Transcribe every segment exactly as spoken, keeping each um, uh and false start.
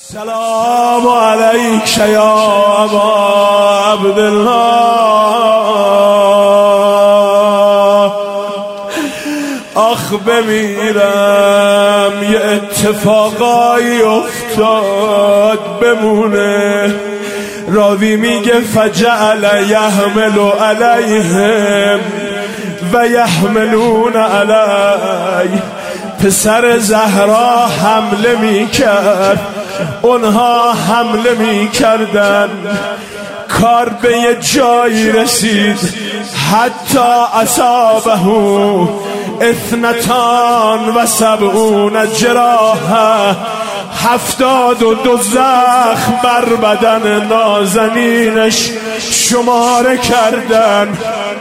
سلام علیک یا ابا عبدالله. آخ بمیرم یه اتفاقایی افتاد بمونه. راوی میگه فجعل یحمل علیهم و یحملون علی. پسر زهرا حمله میکرد، اونها حمله میکردن. کار به یه جایی رسید حتی اصابه اثنتان و سبعون جراحه. هفتاد و دو زخم بر بدن نازنینش شماره کردن.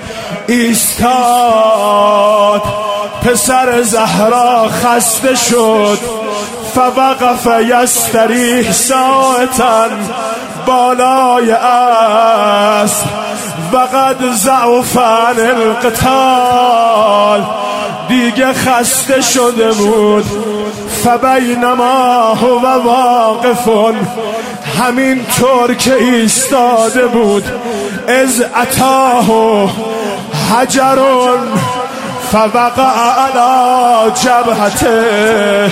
ایستاد پسر زهرا خسته شد، فوقف یستریح ساعتا بالای اسب وقد ضعف عن القتال. دیگه خسته شده بود. فبینما هو واقف، همین طور که ایستاده بود، از اتاه حجر فوقع علی جبهته.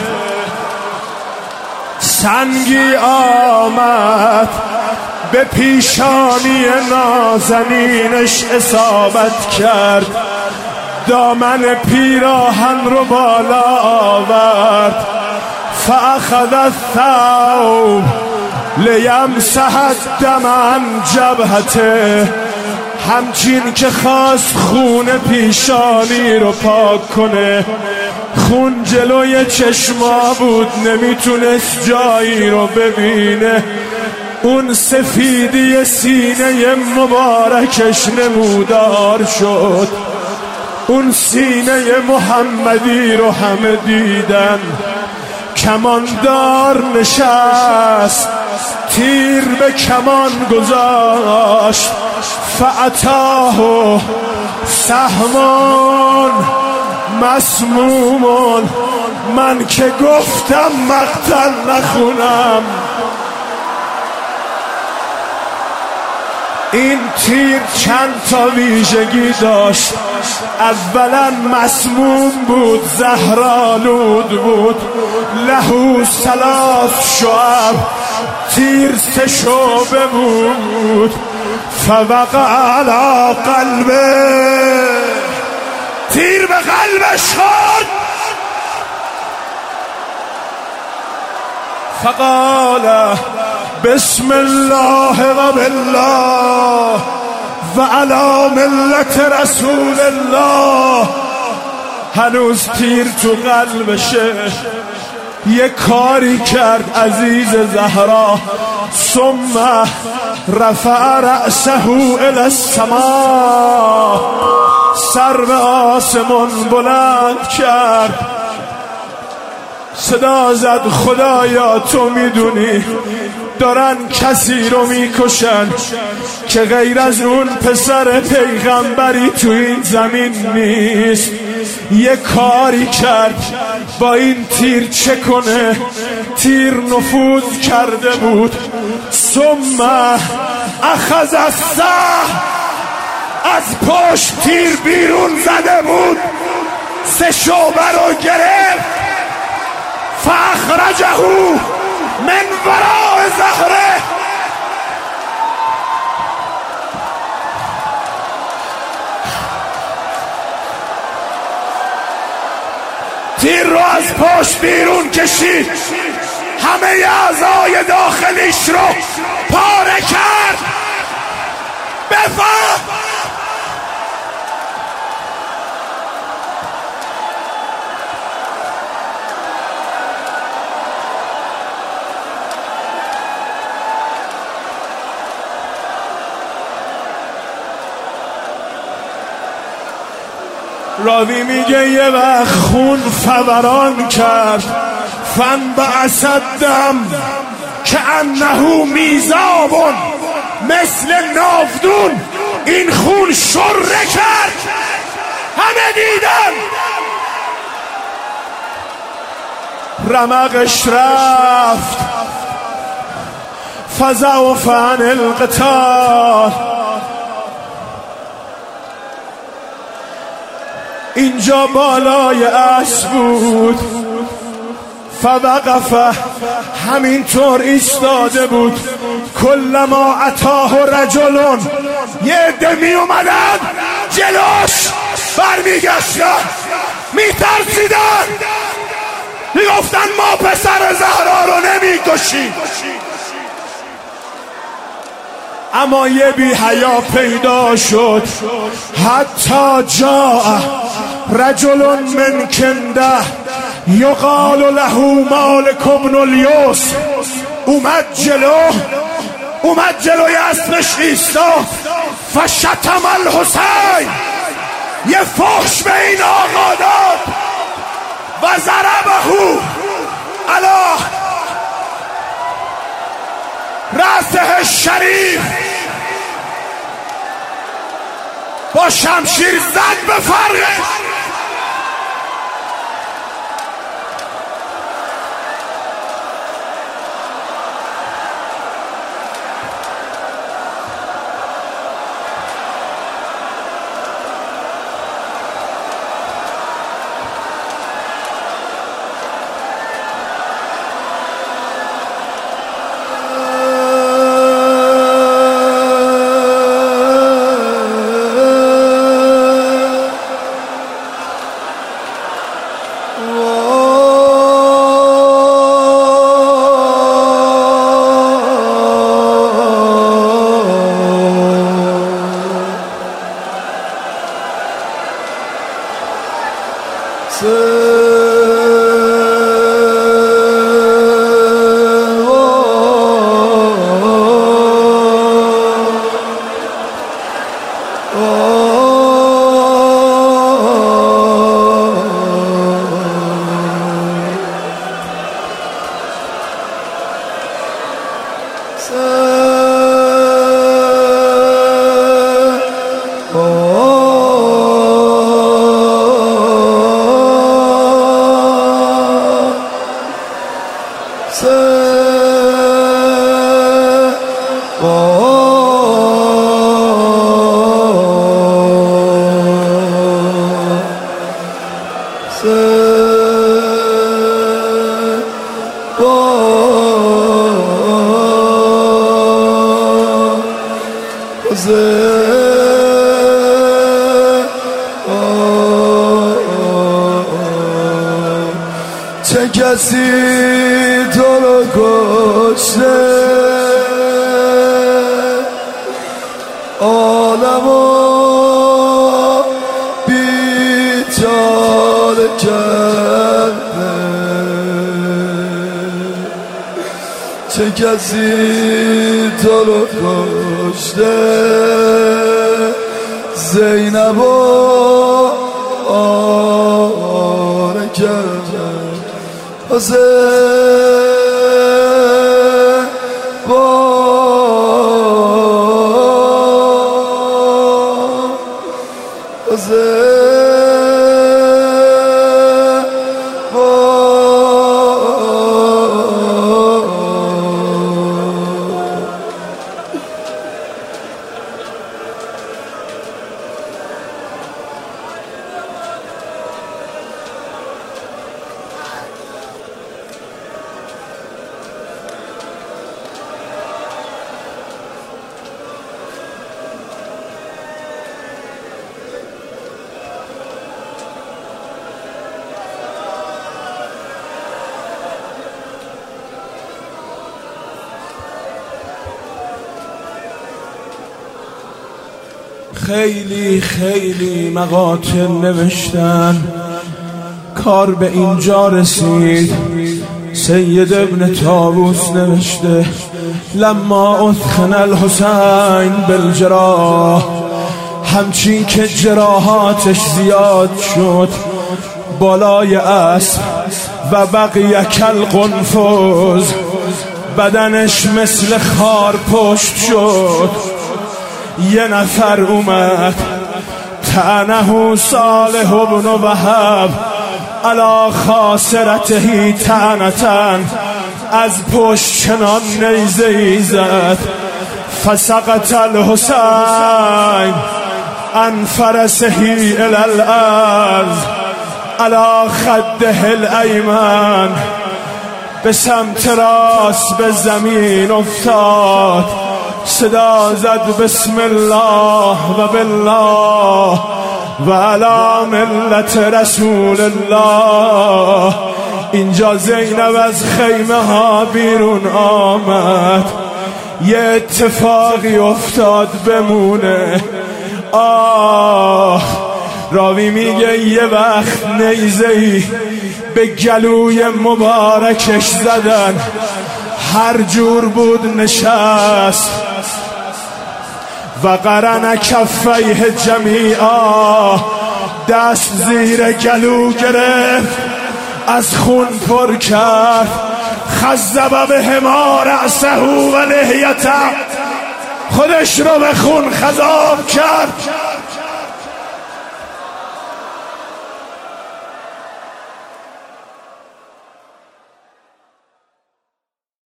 سنگی آمد به پیشانی نازنینش اصابت کرد. دامن پیراهن رو بالا آورد. فاخذ الثوب لیمسح الدم عن جبهته. همچین که خواست خون پیشانی رو پاک کنه، خون جلوی چشما بود، نمیتونست جایی رو ببینه. اون سفیدی سینه مبارکش نمودار شد. اون سینه محمدی رو همه دیدن. کماندار نشست، تیر به کمان گذاشت. فاتاه سهمون مسمومون. من که گفتم مقتل نخونم. این تیر چند تا ویژگی داشت. اولا مسموم بود، زهرآلود بود. لهو ثلاث شعب، تیر سه شعبه بود. فوقع علی قلبه، تیر به قلبش خورد. فقال بسم الله و بالله و علی ملت رسول الله. هنوز تیر تو قلبشه. یه کاری کرد عزیز زهرا. ثم رفع رأسه الی السماء. سر به آسمان بلند کرد. صدا زد خدایا تو میدونی دارن کسی رو میکشن که غیر از اون پسر پیغمبری تو این زمین نیست. یه کاری کرد با این تیر چه کنه. تیر نفوذ کرده بود. ثم اخذ السهم، از پشت تیر بیرون زده بود. سه شعبه رو گرفت. فاخرجه من وراء ظهره. تیر رو از پشت بیرون کشید. همه اعضای داخلیش رو پاره کرد. بفهم راوی میگه یه وقت خون فوران کرد. فانبعث الدم کأنه میزاب مثل ناودون. این خون شره کرد. همه دیدن. رمقش رفت، فزعف عن القتال. اینجا بالای اسب بود، فوقف، همینطور ایستاده بود. کلما اتاه رجلون، یه عده می اومدن جلوش برمیگشتن، میترسیدن، میگفتن ما پسر زهرا رو نمیکشیم. اما یه بی حیا پیدا شد. حتی جاء رجل من کنده یقال له مالک بن الیوس. اومد جلو، اومد جلوی اسبش ایستاد. فشتم الحسین، یه فحش به این آقا داد. و ضربه علی رأسه شریف، با شمشیر زد به فرقش. چه کسی تو رو کشته، عالمو بیچاره کرده. چه کسی تو رو کشته، زینبو آره کرده. حسین با حسین خیلی خیلی مقاتل نوشتن، کار به اینجا رسید. سید ابن طاووس نوشته لما اثخن الحسین بالجراح، همچین که جراحاتش زیاد شد بالای اسب، و بقیه کالقنفذ، بدنش مثل خار پشت شد. یه نفر اومد، تعنه صالح بن وهب علی خاصرته تعنتن، از پشت چنان نیزه ای زد فسقط الحسین عن فرسه الی الارض علی خده الایمن، به سمت راست به زمین افتاد، صدا زد بسم الله و بالله و علی ملت رسول الله. اینجا زینب از خیمه ها بیرون آمد، یه اتفاقی افتاد بمونه. آه، راوی میگه یه وقت نیزه‌ای به گلوی مبارکش زدن، هر جور بود نشست و قرن کفیه جمیعا، دست زیر گلو گرفت از خون پر کرد. خزب بهما رأسه و لحیته، خودش رو به خون خضاب کرد.